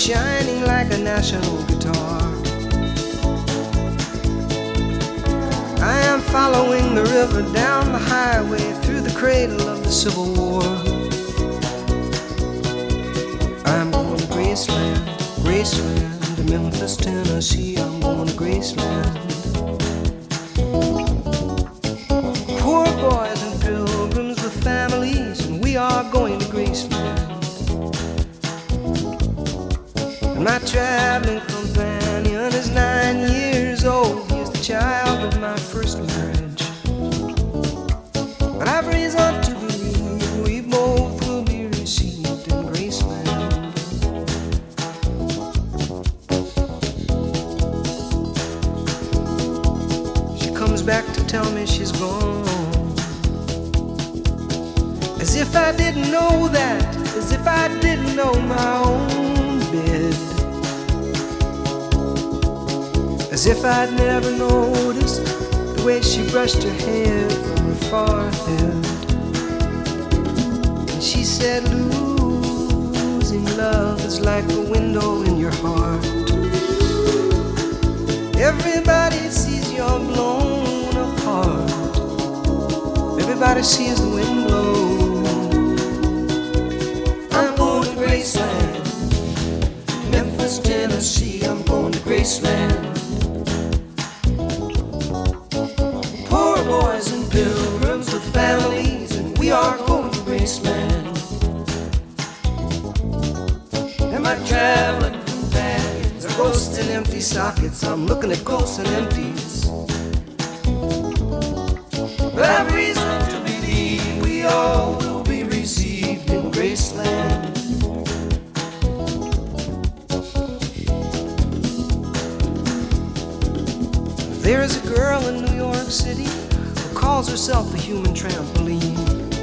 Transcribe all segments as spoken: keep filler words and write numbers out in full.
shining like a national guitar. I am following the river down the highway through the cradle of the Civil War. I'm going to Graceland, Graceland, to Memphis, Tennessee. I'm going to Graceland. Poor boys and pilgrims with families, and we are going to Graceland. And my traveling companion is nine years old. He is the child of my first marriage. But I've reason to believe we both will be received in Graceland. She comes back to tell me she's gone, as if I didn't know that, as if I didn't know my own bed, as if I'd never noticed the way she brushed her hair from her forehead. And she said, losing love is like a window in your heart. Everybody sees you're blown apart. Everybody sees the wind blow. I'm going to Graceland, Memphis, Tennessee. I'm going to Graceland. Poor boys and pilgrims with families, and we are going to Graceland. And my traveling companions are ghosts and empty sockets. I'm looking at ghosts and empties. But I've reason to believe we all will be received in Graceland. There is a girl in New York City who calls herself the human trampoline.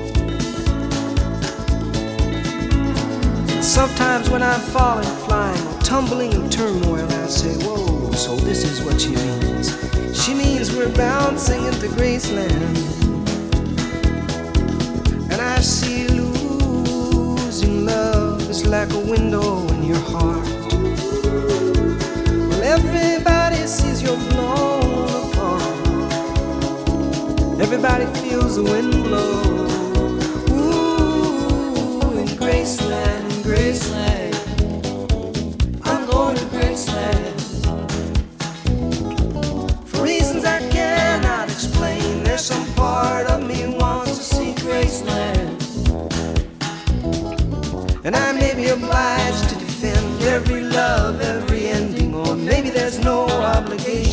Sometimes when I'm falling, flying, or tumbling in turmoil, I say, whoa, so this is what she means. She means we're bouncing into Graceland. And I see losing love is like a window in your heart. Well, everybody sees you're blown apart. Everybody feels the wind blow. Ooh, in Graceland, in Graceland, I'm going to Graceland. For reasons I cannot explain, there's some part of me wants to see Graceland. And I may be obliged to defend every love, every ending, or maybe there's no obligation.